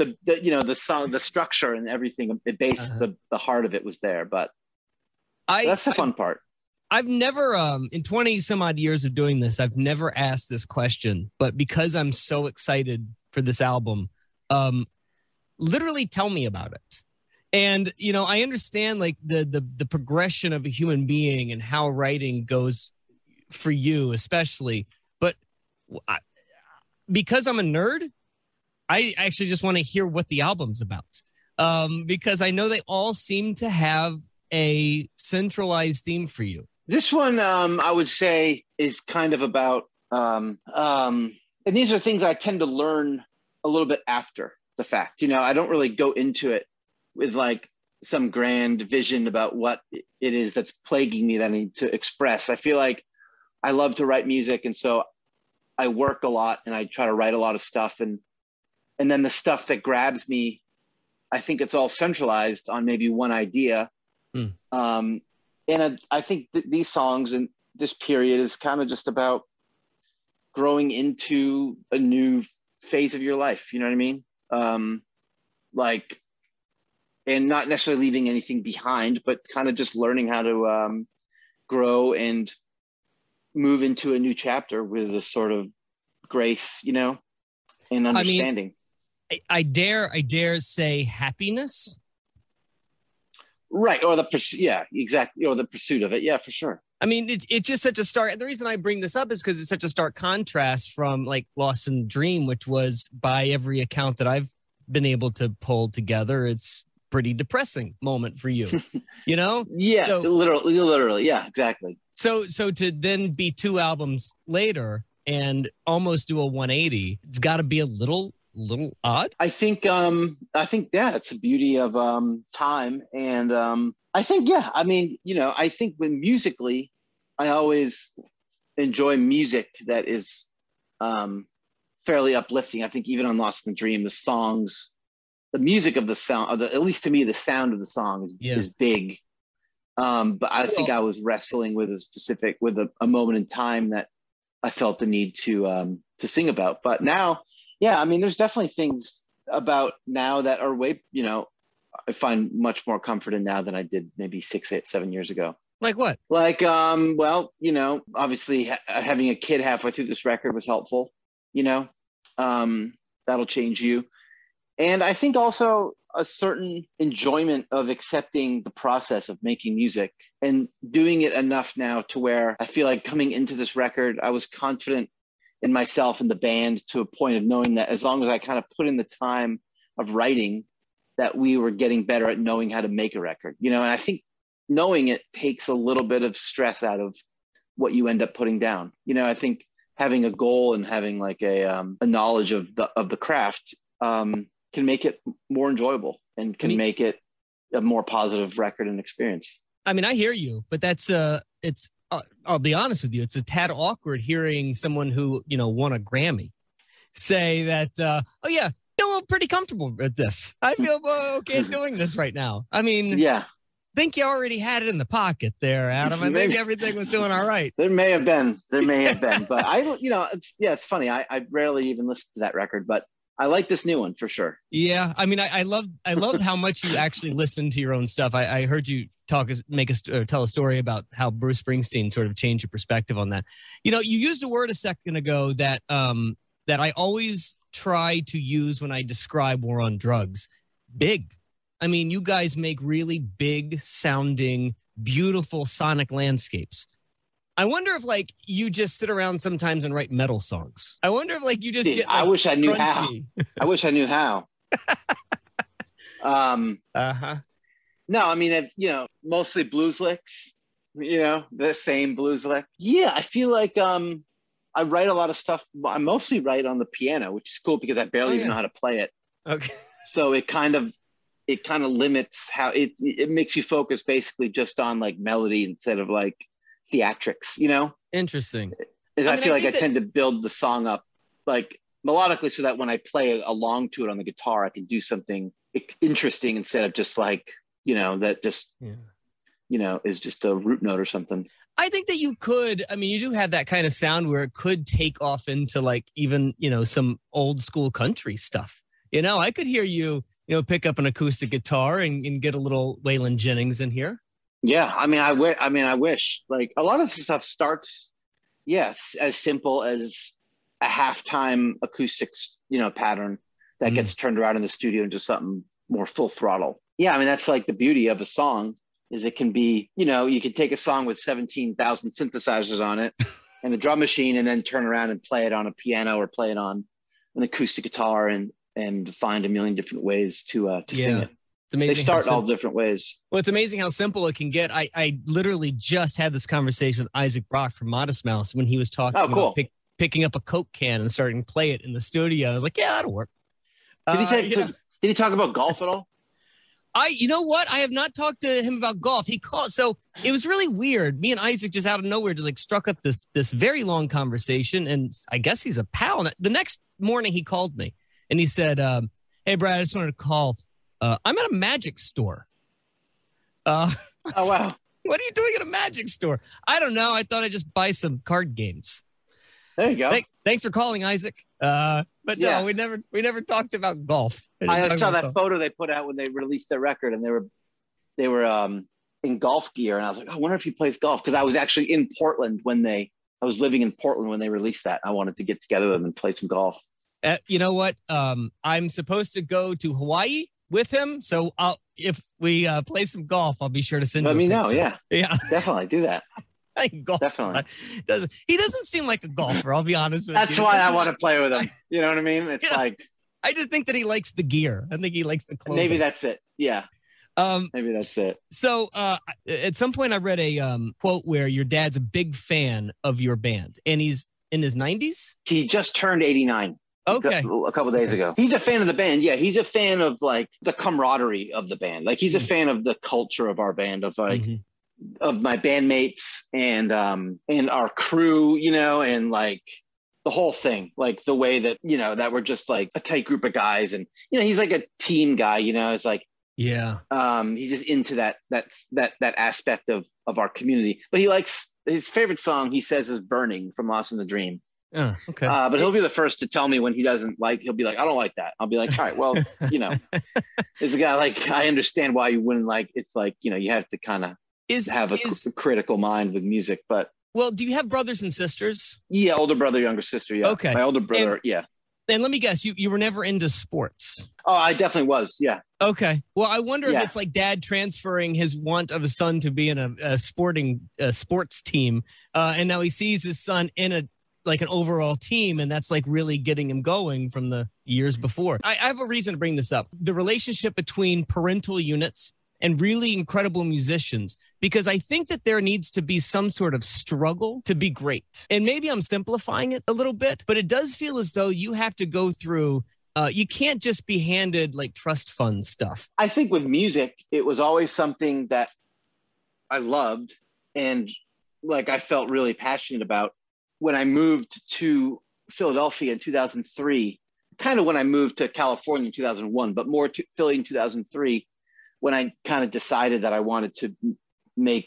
the song, the structure and everything, it based the heart of it was there. But that's the fun part. I've never, in 20 some odd years of doing this, I've never asked this question, but because I'm so excited for this album, literally tell me about it. And, I understand like the progression of a human being and how writing goes for you, especially, but because I'm a nerd, I actually just want to hear what the album's about. Because I know they all seem to have a centralized theme for you. This one, I would say, is kind of about, and these are things I tend to learn a little bit after the fact. I don't really go into it with like some grand vision about what it is that's plaguing me that I need to express. I feel like I love to write music. And so I work a lot and I try to write a lot of stuff. And then the stuff that grabs me, I think it's all centralized on maybe one idea. And I think these songs and this period is kind of just about growing into a new phase of your life. You know what I mean? Like and not necessarily leaving anything behind, but kind of just learning how to grow and move into a new chapter with a sort of grace, and understanding. I dare say happiness. Right. Or exactly. Or the pursuit of it. Yeah, for sure. I mean, it's just such a stark. And the reason I bring this up is because it's such a stark contrast from like Lost in the Dream, which was, by every account that I've been able to pull together, it's pretty depressing moment for you, Yeah. So, literally. Yeah, exactly. So to then be 2 albums later and almost do a 180, it's got to be a little odd. I think it's the beauty of time, and I think I think with musically, I always enjoy music that is fairly uplifting. I think even on Lost in the Dream, the songs, the music of the sound, at least to me, the sound of the song is big. But I think I was wrestling with a moment in time that I felt the need to sing about. But now, there's definitely things about now that are way, I find much more comfort in now than I did maybe 6, 8, 7 years ago. Like what? Like, obviously having a kid halfway through this record was helpful, that'll change you. And I think also a certain enjoyment of accepting the process of making music and doing it enough now to where I feel like coming into this record, I was confident in myself and the band to a point of knowing that as long as I kind of put in the time of writing, that we were getting better at knowing how to make a record, and I think knowing it takes a little bit of stress out of what you end up putting down. I think having a goal and having like a knowledge of the craft can make it more enjoyable and can make it a more positive record and experience. I mean, I hear you, but that's I'll be honest with you. It's a tad awkward hearing someone who, won a Grammy say that, I feel pretty comfortable with this. I feel okay doing this right now. I mean, I think you already had it in the pocket there, Adam. I think everything was doing all right. There may have been, but it's funny. I rarely even listen to that record, but I like this new one for sure. Yeah. I mean, I love how much you actually listen to your own stuff. I heard you tell a story about how Bruce Springsteen sort of changed your perspective on that. You used a word a second ago that I always try to use when I describe War on Drugs. Big. I mean, you guys make really big sounding, beautiful sonic landscapes. I wonder if you just sit around sometimes and write metal songs. I wonder if you just get. I wish I knew how. I wish I knew how. No, I mean, mostly blues licks. The same blues lick. Yeah, I feel like I write a lot of stuff. I mostly write on the piano, which is cool because I barely even know how to play it. Okay. So it kind of limits how it makes you focus basically just on like melody instead of like theatrics, Interesting. I feel like I tend to build the song up like melodically so that when I play along to it on the guitar, I can do something interesting instead of just like, that just, is just a root note or something. I think that you could, you do have that kind of sound where it could take off into like even, some old school country stuff. I could hear you, pick up an acoustic guitar and get a little Waylon Jennings in here. Yeah, I wish. Like a lot of the stuff starts, yes, as simple as a halftime acoustics, pattern that gets turned around in the studio into something more full throttle. Yeah, that's like the beauty of a song is it can be, you can take a song with 17,000 synthesizers on it and a drum machine and then turn around and play it on a piano or play it on an acoustic guitar and find a million different ways to sing it. They start all different ways. Well, it's amazing how simple it can get. I literally just had this conversation with Isaac Brock from Modest Mouse when he was talking about picking up a Coke can and starting to play it in the studio. I was like, yeah, that'll work. Did he talk about golf at all? You know what? I have not talked to him about golf. He called. So it was really weird. Me and Isaac just out of nowhere just struck up this very long conversation. And I guess he's a pal. The next morning he called me and he said, hey, Brad, I just wanted to call. I'm at a magic store. Oh, wow. What are you doing at a magic store? I don't know. I thought I'd just buy some card games. There you go. Thanks for calling, Isaac. But Yeah. no, we never talked about golf. I saw that photo they put out when they released their record, and they were in golf gear, and I was like, I wonder if he plays golf, because I was actually in Portland I was living in Portland when they released that. I wanted to get together with him and play some golf. You know what? I'm supposed to go to Hawaii with him, so if we play some golf, I'll be sure to send. Let you me a know. picture. Yeah, definitely do that. Golf. Definitely. He doesn't seem like a golfer. I'll be honest with you. That's why I want to play with him. You know what I mean? It's like, I just think that he likes the gear. I think he likes the clothing. maybe that's it. Yeah. Maybe that's it. So at some point I read a quote where your dad's a big fan of your band, and he's in his 90s. He just turned 89. Okay. A couple of days ago. He's a fan of the band. Yeah. He's a fan of like the camaraderie of the band. Like he's a fan of the culture of our band, of like, of my bandmates and our crew, you know, and like the whole thing, like the way that, you know, that we're just like a tight group of guys, and, you know, he's like a team guy, you know, it's like, yeah, he's just into that aspect of our community. But he likes, his favorite song, he says, is Burning from Lost in the Dream. Oh, okay. But he'll be the first to tell me when he doesn't like, he'll be like, I don't like that. I'll be like, all right, well, you know, as a guy, like, I understand why you wouldn't like, it's like, you know, you have to kind of have a critical mind with music. But well, do you have brothers and sisters? Yeah, older brother, younger sister. Yeah. Okay. My older brother. Yeah. And let me guess, you were never into sports. Oh, I definitely was. Yeah. Okay. Well, I wonder if it's like dad transferring his want of his son to be in a sports team, and now he sees his son in an overall team, and that's like really getting him going from the years before. I have a reason to bring this up: the relationship between parental units and really incredible musicians, because I think that there needs to be some sort of struggle to be great. And maybe I'm simplifying it a little bit, but it does feel as though you have to go through, you can't just be handed like trust fund stuff. I think with music, it was always something that I loved and like I felt really passionate about. When I moved to Philadelphia in 2003, kind of when I moved to California in 2001, but more to Philly in 2003, when I kind of decided that I wanted to make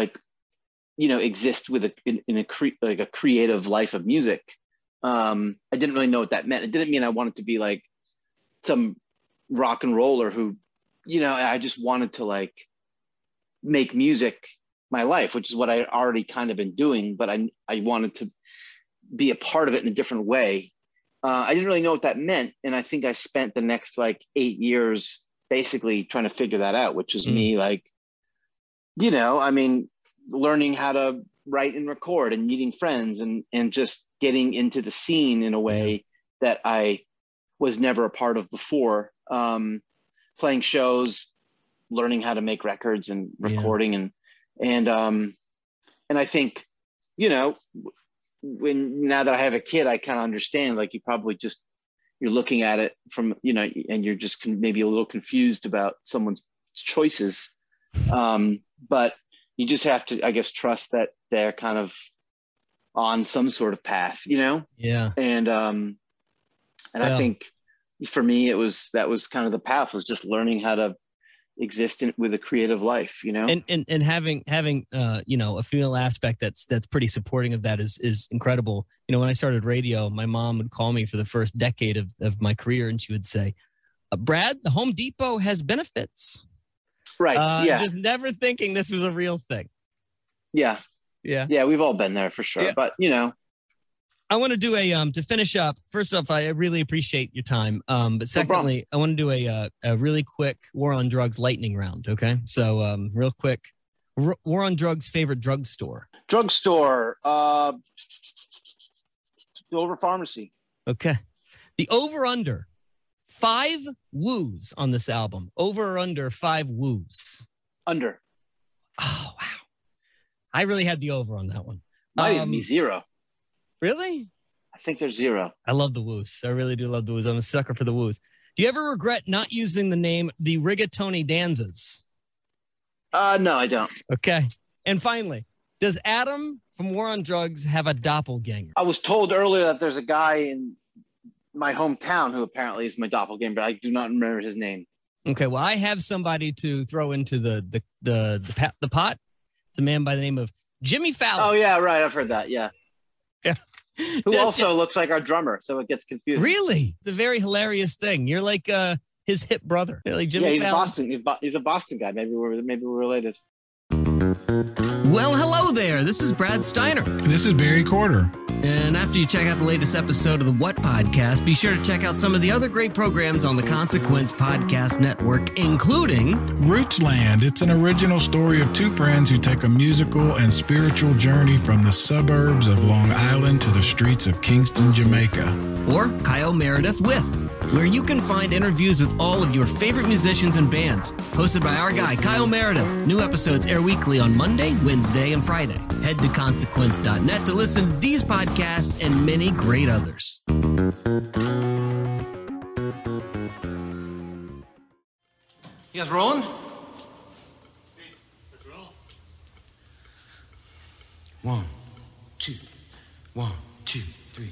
exist with a creative life of music. I didn't really know what that meant. It didn't mean I wanted to be like some rock and roller who, you know, I just wanted to like make music my life, which is what I already kind of been doing, but I wanted to be a part of it in a different way. I didn't really know what that meant. And I think I spent the next like 8 years basically trying to figure that out, which is me like, you know, I mean, learning how to write and record and meeting friends and just getting into the scene in a way that I was never a part of before. Playing shows, learning how to make records and recording and I think, you know, now that I have a kid, I kind of understand, like you probably just, you're looking at it from, you know, and you're just maybe a little confused about someone's choices. But you just have to, I guess, trust that they're kind of on some sort of path, you know? Yeah. And I think for me, that was kind of the path, was just learning how to exist with a creative life, you know? And having you know, a female aspect that's pretty supporting of that is incredible. You know, when I started radio, my mom would call me for the first decade of my career, and she would say, Brad, the Home Depot has benefits. Right. Just never thinking this was a real thing. Yeah. We've all been there for sure. Yeah. But you know, I want to do to finish up. First off, I really appreciate your time. But secondly, I want to do a really quick War on Drugs lightning round. Okay. So real quick, War on Drugs favorite drugstore. Drugstore, Silver Pharmacy. Okay. The over-under 5 woos on this album. Over or under 5 woos? Under. Oh, wow. I really had the over on that one. Might even be 0. Really? I think there's 0. I love the woos. I really do love the woos. I'm a sucker for the woos. Do you ever regret not using the name the Rigatoni Danzas? No, I don't. Okay. And finally, does Adam from War on Drugs have a doppelganger? I was told earlier that there's a guy in my hometown who apparently is my doppelganger, but I do not remember his name. Okay, well, I have somebody to throw into the pot. It's a man by the name of Jimmy Fallon. Oh yeah, right. I've heard that. Yeah. Who also looks like our drummer, so it gets confusing. Really? It's a very hilarious thing. You're like his hip brother. Like Jimmy he's Fallon. Boston. He's a Boston guy. Maybe we're related. Well, hello there. This is Brad Steiner. This is Barry Corder. And after you check out the latest episode of the What Podcast, be sure to check out some of the other great programs on the Consequence Podcast Network, including Rootsland. It's an original story of two friends who take a musical and spiritual journey from the suburbs of Long Island to the streets of Kingston, Jamaica. Or Kyle Meredith With, where you can find interviews with all of your favorite musicians and bands. Hosted by our guy, Kyle Meredith. New episodes air weekly on Monday, Wednesday, and Friday. Head to consequence.net to listen to these podcasts and many great others. You guys rolling? Let's roll. 1, 2, 1, 2, 3.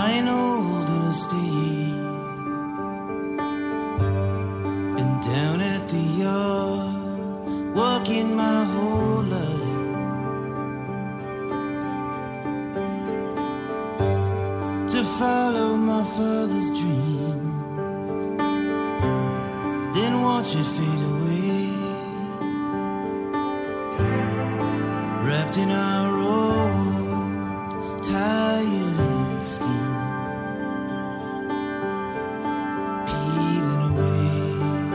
buying old in a state, and down at the yard, working my whole life. To follow my father's dream, then watch it fade away, wrapped in our old tired skin, peeling away.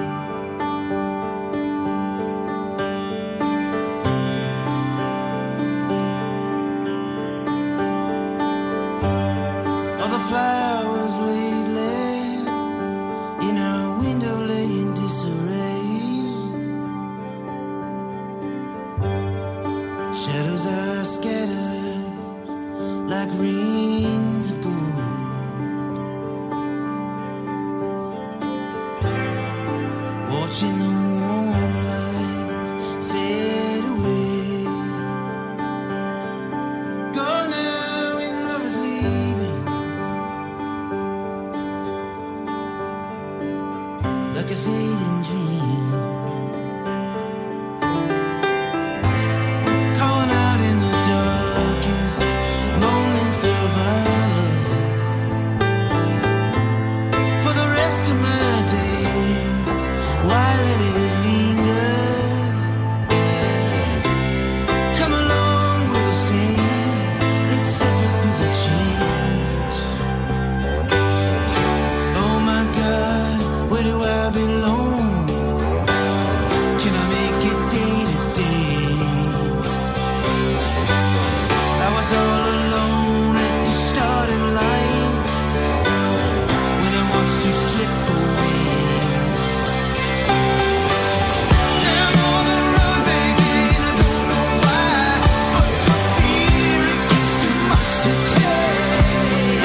All the flowers lately in our window lay in disarray. Shadows are scattered like rings of gold, watching the warm lights fade away. Go now when love is leaving, like a fading dream. Calling out in the darkest moments of our love. For the rest of my days, why let it linger? Come along with the same, let's suffer through the change. Oh my God, where do I belong? Can I make it day to day? I was all alone at the starting line when I watched you slip away. Now I'm on the run, baby, and I don't know why, but I fear it gets too much to take.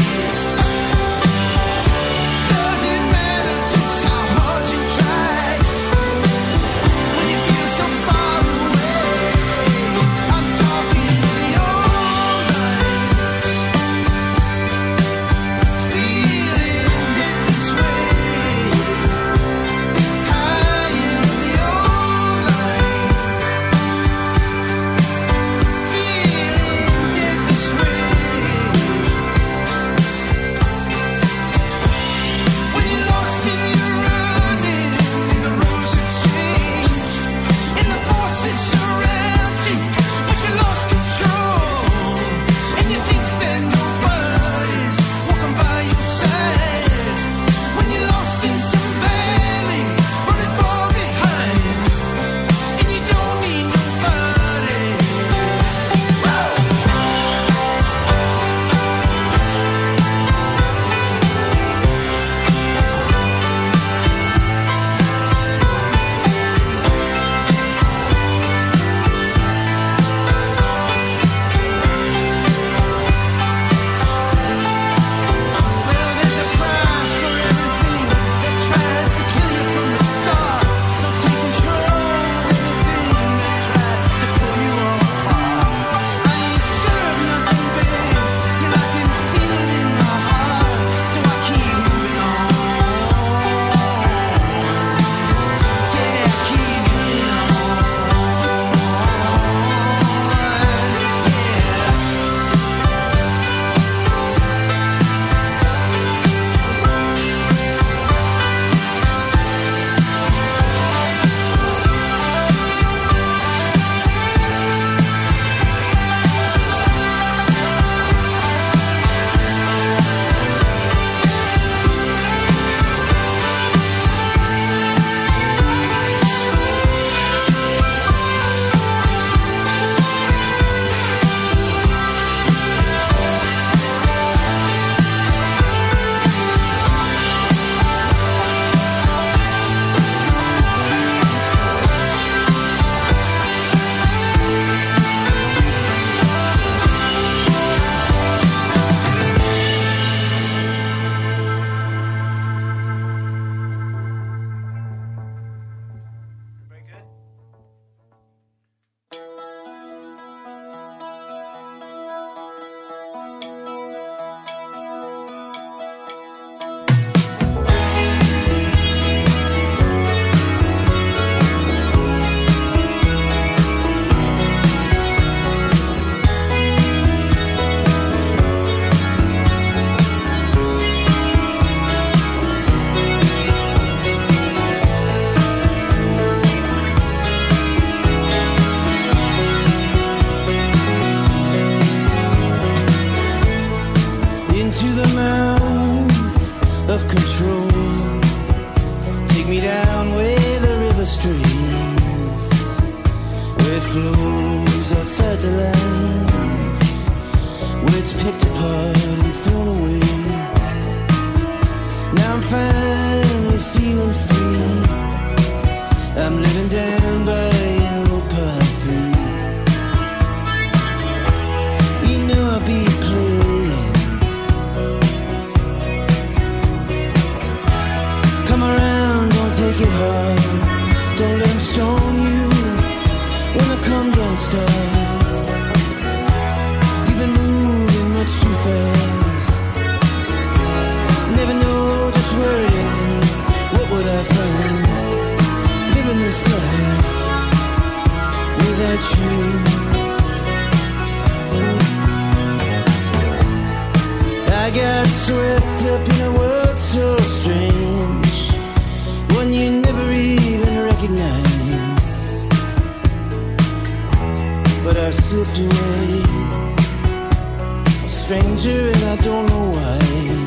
Doesn't matter just how hard you try, when you feel so far away. I'm talking your life. picked apart and thrown away. Now I'm finally feeling free. I'm living down by an old par 3. You know I'll be playing. Come around, don't take it hard. Don't let them stone you when the come down starts. You've been moving much too fast. Never know just where it ends. What would I find living this life without you? I got swept up in a world so strange, one you never even recognize. But I slipped away, a stranger, and I don't know why.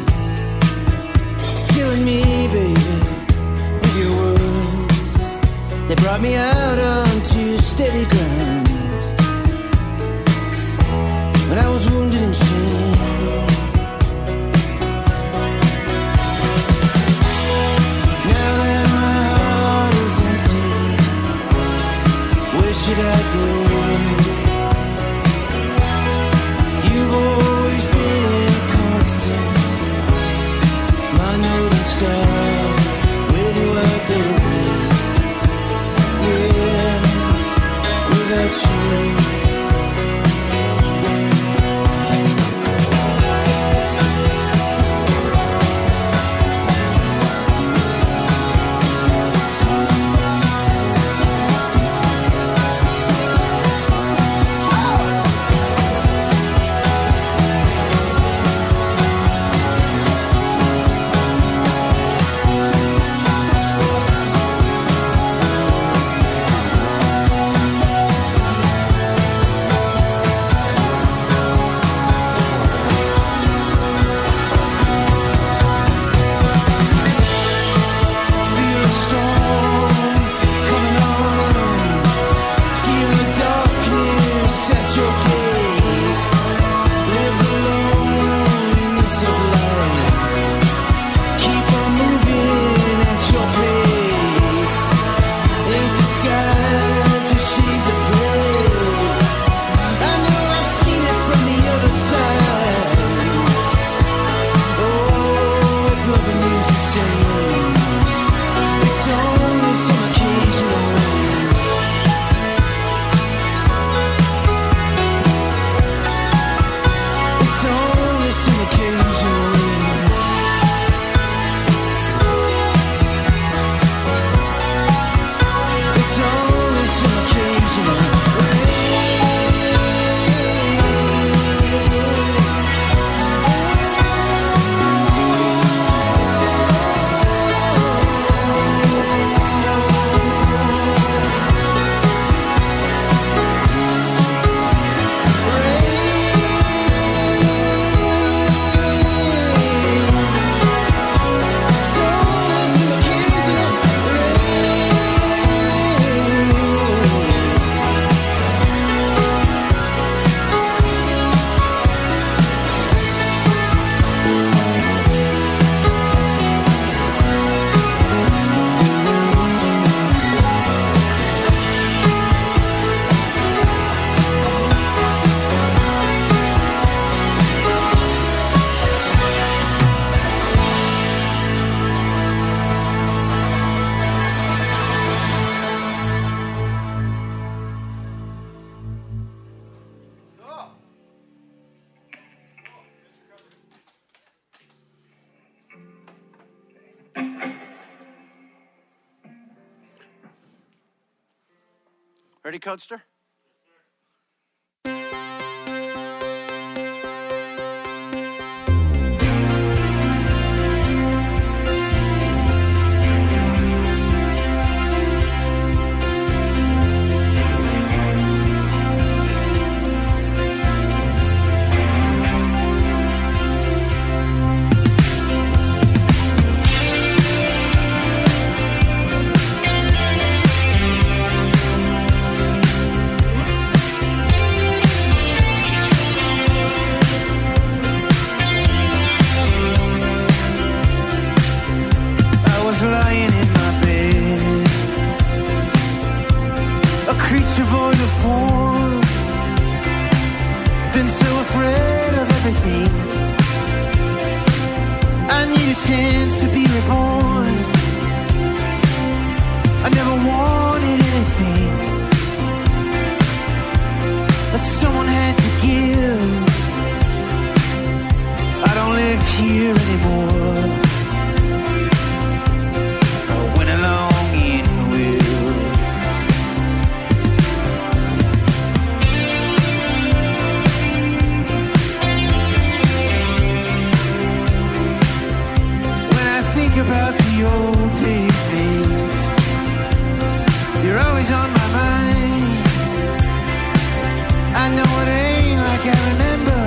It's killing me, baby, with your words. They brought me out onto steady ground when I was wounded and shamed. Now that my heart is empty, where should I go? You've always been a constant, my northern star. Where do I go? Yeah, without you. Ready, Codester? everything. I need a chance to be reborn. I never wanted anything that someone had to give. I don't live here anymore. I went along in will. When I think about the old days, babe, you're always on my mind. I know it ain't like I remember.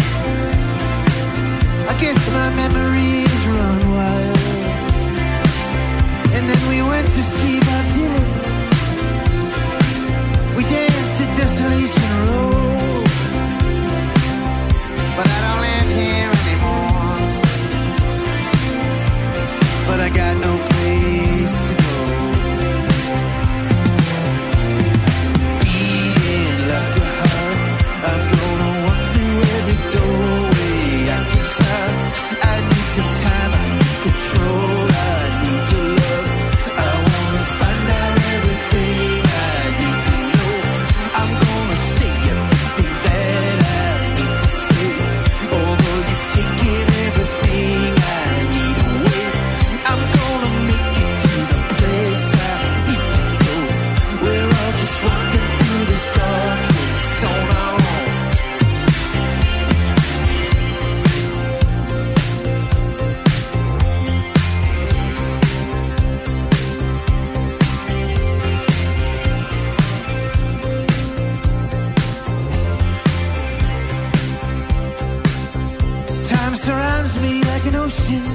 I guess my memories run wild. And then we went to see Bob Dylan. We danced at Desolation Road. But I don't live here anymore. But I got no place to go. Beating like a heart, I'm gonna walk through every doorway I can stop. I need some time, I need control, I need your love. I wanna find out everything I need to know. I'm gonna say everything that I need to say. Although you've taken everything I need away, I'm gonna make it to the place I need to go. We're all just walking through this darkness on our own. Time surrounds me like an ocean.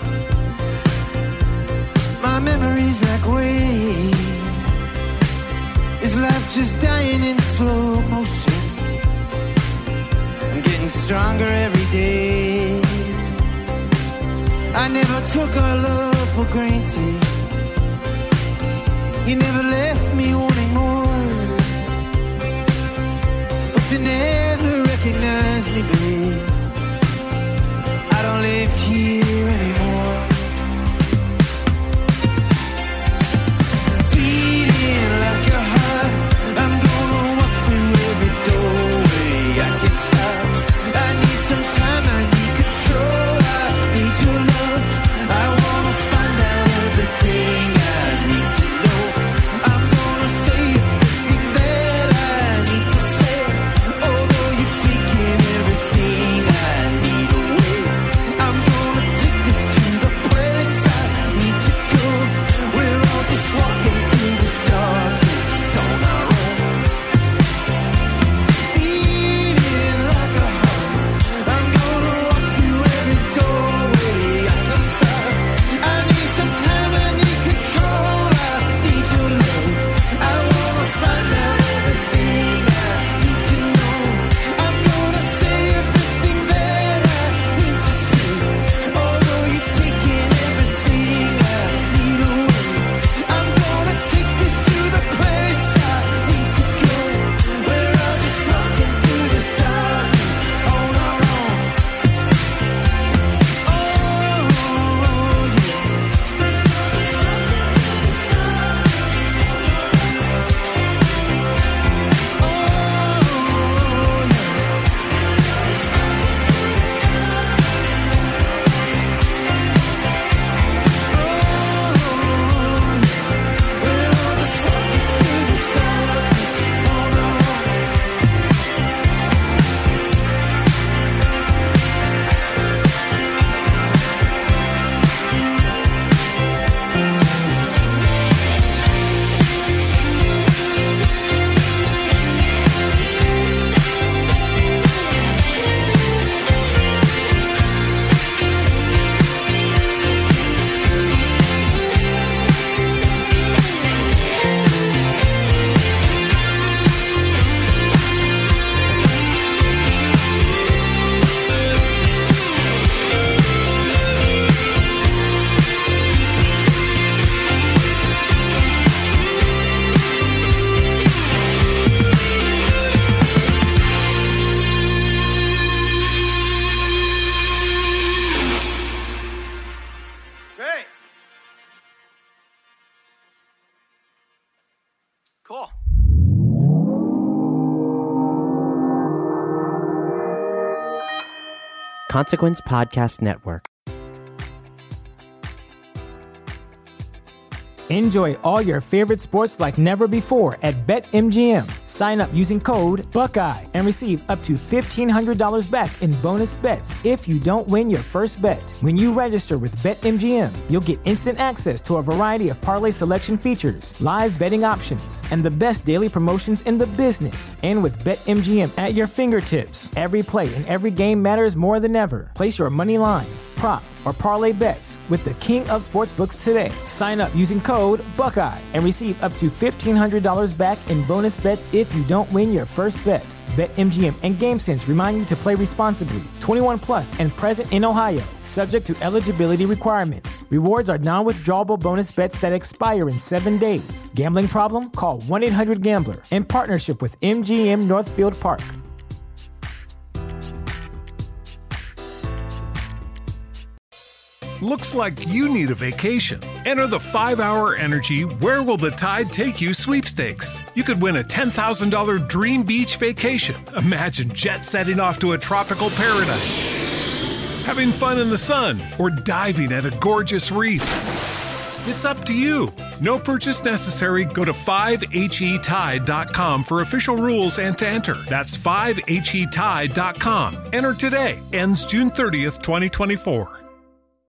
My memories like waves. Is life just dying in slow motion? I'm getting stronger every day. I never took our love for granted. You never left me wanting more. But you never recognized me, babe. I don't live here anymore. Beating like a heart, I'm gonna walk through every doorway I can stop. I need some time, I need control, I need your love. I wanna find out everything I need to know. I'm gonna say everything that I need to say. Although you've taken everything I need away, I'm gonna take this to Consequence Podcast Network. Enjoy all your favorite sports like never before at BetMGM. Sign up using code Buckeye and receive up to $1,500 back in bonus bets if you don't win your first bet. When you register with BetMGM, you'll get instant access to a variety of parlay selection features, live betting options, and the best daily promotions in the business. And with BetMGM at your fingertips, every play and every game matters more than ever. Place your money line, prop, or parlay bets with the king of sportsbooks today. Sign up using code Buckeye and receive up to $1,500 back in bonus bets if you don't win your first bet. BetMGM and GameSense remind you to play responsibly. 21 plus and present in Ohio, subject to eligibility requirements. Rewards are non-withdrawable bonus bets that expire in 7 days. Gambling problem? Call 1-800-GAMBLER. In partnership with MGM Northfield Park. Looks like you need a vacation. Enter the 5-Hour Energy Where Will the Tide Take You sweepstakes. You could win a $10,000 dream beach vacation. Imagine jet setting off to a tropical paradise, having fun in the sun, or diving at a gorgeous reef. It's up to you. No purchase necessary. Go to 5HETide.com for official rules and to enter. That's 5HETide.com. Enter today. Ends June 30th, 2024.